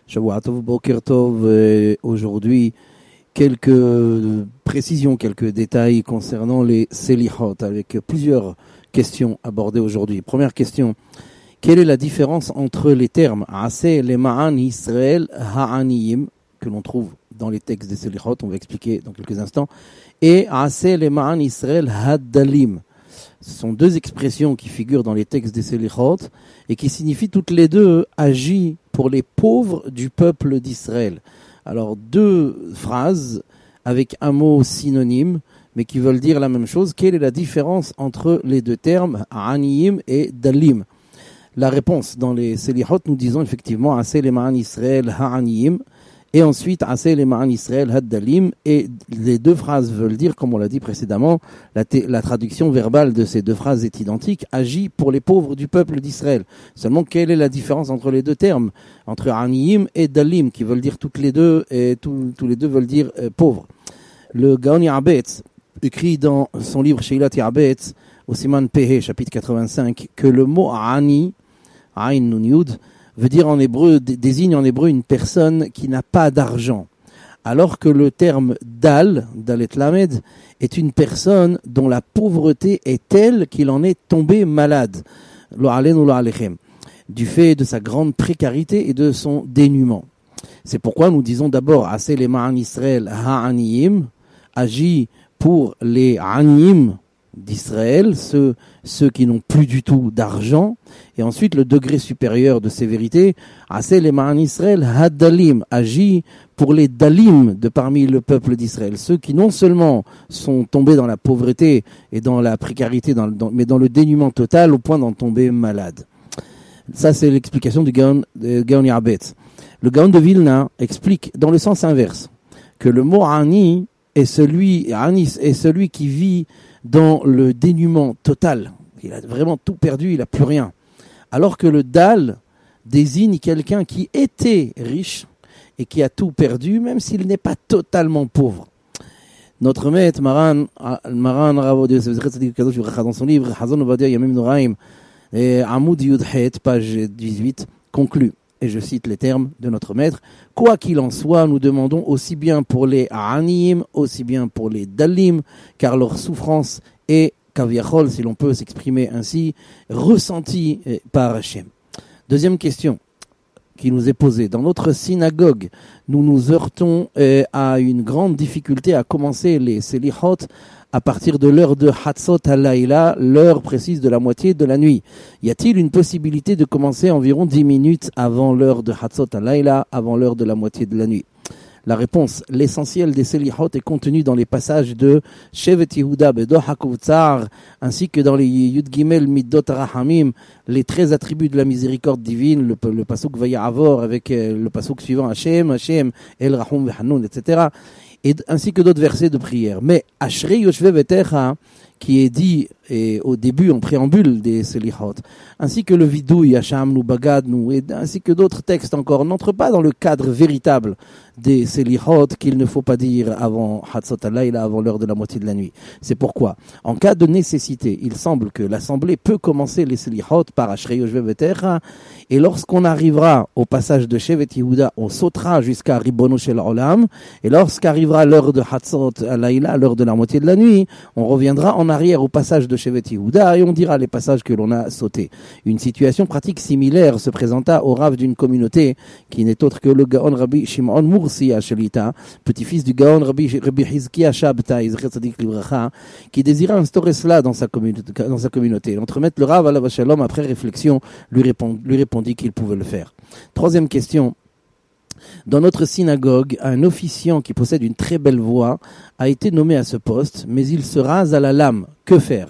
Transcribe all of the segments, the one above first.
Shavua Tov, Boker Tov. Aujourd'hui, quelques précisions, quelques détails concernant les Selihot, avec plusieurs questions abordées aujourd'hui. Première question, quelle est la différence entre les termes Aseh Lema'an Israël Ha'aniyim, que l'on trouve dans les textes des Selihot, on va expliquer dans quelques instants, et Aseh Lema'an Israël Haddalim. Ce sont deux expressions qui figurent dans les textes des Selihot et qui signifient toutes les deux agis pour les pauvres du peuple d'Israël. Alors deux phrases avec un mot synonyme mais qui veulent dire la même chose. Quelle est la différence entre les deux termes Aniyim et Dalim? La réponse dans les Selihot, nous disons effectivement Aseh Lema'an Israël Ha'aniyim et ensuite Aseh Lema'an Israël Haddalim, et les deux phrases veulent dire, comme on l'a dit précédemment, la traduction verbale de ces deux phrases est identique, agit pour les pauvres du peuple d'Israël. Seulement, quelle est la différence entre les deux termes, entre Aniyim et Dalim, qui veulent dire toutes les deux, et tous les deux veulent dire pauvres. Le Gaon Ya'abetz écrit dans son livre Sheilat Ya'abetz, au Siman Pehe, chapitre 85, que le mot Ani, Ain Nun Yud, veut dire en hébreu, désigne en hébreu une personne qui n'a pas d'argent. Alors que le terme Dal, Dalet Lamed, est une personne dont la pauvreté est telle qu'il en est tombé malade. Lo aleinu lo alechem. Du fait de sa grande précarité et de son dénuement. C'est pourquoi nous disons d'abord, Aseh Lema'an Israël Ha'aniyim, agit pour les Aniyim d'Israël, ceux qui n'ont plus du tout d'argent, et ensuite le degré supérieur de sévérité, Aseh Lema'an Israël Haddalim, agit pour les Dalim de parmi le peuple d'Israël, ceux qui non seulement sont tombés dans la pauvreté et dans la précarité, mais dans le dénuement total au point d'en tomber malade. Ça c'est l'explication du Gaon Ya'abetz. Le Gaon de Vilna explique dans le sens inverse que le mot Ani est celui qui vit dans le dénuement total. Il a vraiment tout perdu, il n'a plus rien. Alors que le Dal désigne quelqu'un qui était riche et qui a tout perdu, même s'il n'est pas totalement pauvre. Notre maître, Maran Rav dans son livre, Hazon Ovadia Yamim Noraim, Amoud Yudhet, page 18, conclut, et je cite les termes de notre maître, quoi qu'il en soit, nous demandons aussi bien pour les Aniyim, aussi bien pour les Dalim, car leur souffrance est, kaviachol, si l'on peut s'exprimer ainsi, ressentie par Hachem. Deuxième question qui nous est posée. Dans notre synagogue, nous nous heurtons à une grande difficulté à commencer les Selihot à partir de l'heure de Hatzot Halayla, l'heure précise de la moitié de la nuit. Y a-t-il une possibilité de commencer environ 10 minutes avant l'heure de Hatzot Halayla, avant l'heure de la moitié de la nuit? La réponse, l'essentiel des Selihot est contenu dans les passages de Shevet Yehuda Bedo Hakov Tsar, ainsi que dans les Yud Gimel Middot Rahamim, les 13 attributs de la miséricorde divine, le pasuk Vaya'avor avec le pasuk suivant Hashem, El Rahum V'Hanun, etc., et ainsi que d'autres versets de prière. Mais Ashrei Yoshve Vetecha, qui est dit au début, en préambule des Selihot, ainsi que le Vidouy, Hacham nous Bagad nous, et ainsi que d'autres textes encore, n'entrent pas dans le cadre véritable des Selihot qu'il ne faut pas dire avant Hatzot Halayla, avant l'heure de la moitié de la nuit. C'est pourquoi, en cas de nécessité, il semble que l'Assemblée peut commencer les Selihot par Ashrei Yoshve Vetecha, et lorsqu'on arrivera au passage de Shevet Yehuda, on sautera jusqu'à Ribono Shel Olam, et lorsqu'arrivera l'heure de Hatzot Halayla, l'heure de la moitié de la nuit, on reviendra en arrière au passage de Shevet Yehuda et on dira les passages que l'on a sautés. Une situation pratique similaire se présenta au Rav d'une communauté qui n'est autre que le Gaon Rabbi Shimon Mursi Shelita, petit-fils du Gaon Rabbi Hizkiya Shabtai, qui désirait instaurer cela dans sa communauté. L'entremaître, le Rav Alav Shalom, après réflexion, lui répondit qu'il pouvait le faire. Troisième question. Dans notre synagogue, un officiant qui possède une très belle voix a été nommé à ce poste, mais il se rase à la lame. Que faire?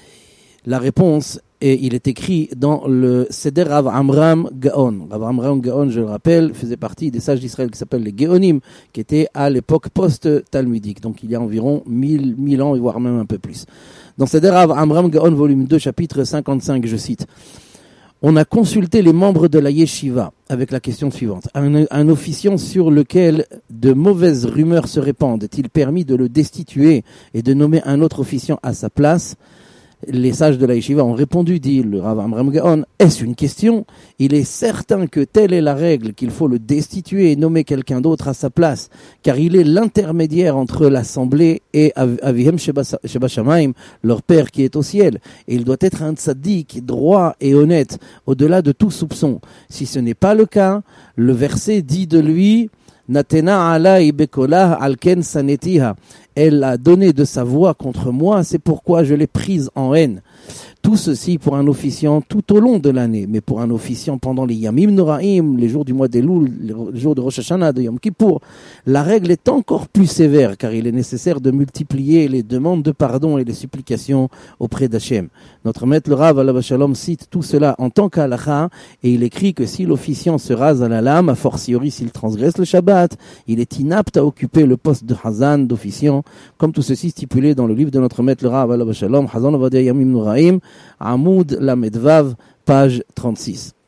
La réponse, il est écrit dans le Seder Rav Amram Gaon. Rav Amram Gaon, je le rappelle, faisait partie des sages d'Israël qui s'appellent les Géonim, qui étaient à l'époque post-talmudique, donc il y a environ 1000 ans, voire même un peu plus. Dans Seder Rav Amram Gaon, volume 2, chapitre 55, je cite: on a consulté les membres de la yeshiva avec la question suivante. Un officiant sur lequel de mauvaises rumeurs se répandent, est-il permis de le destituer et de nommer un autre officiant à sa place? Les sages de la yeshiva ont répondu, dit le Rav Amram Gaon, est-ce une question? Il est certain que telle est la règle, qu'il faut le destituer et nommer quelqu'un d'autre à sa place, car il est l'intermédiaire entre l'assemblée et Avihem Sheba Shamayim, leur père qui est au ciel. Et il doit être un tzaddik, droit et honnête, au-delà de tout soupçon. Si ce n'est pas le cas, le verset dit de lui, Natena alai bekolah alken sanetiha. Elle a donné de sa voix contre moi, c'est pourquoi je l'ai prise en haine. Tout ceci pour un officiant tout au long de l'année, mais pour un officiant pendant les Yamim Noraim, les jours du mois d'Elul, les jours de Rosh Hashanah, de Yom Kippour, la règle est encore plus sévère, car il est nécessaire de multiplier les demandes de pardon et les supplications auprès d'Hachem. Notre maître le Rav Alav Shalom cite tout cela en tant qu'halakha, et il écrit que si l'officiant se rase à la lame, a fortiori s'il transgresse le Shabbat, il est inapte à occuper le poste de Hazan, d'officiant, comme tout ceci stipulé dans le livre de notre maître le Rav Alav Shalom, Hazan Ovadia Yamim Noraim, Amoud Lamed Vav, page 36.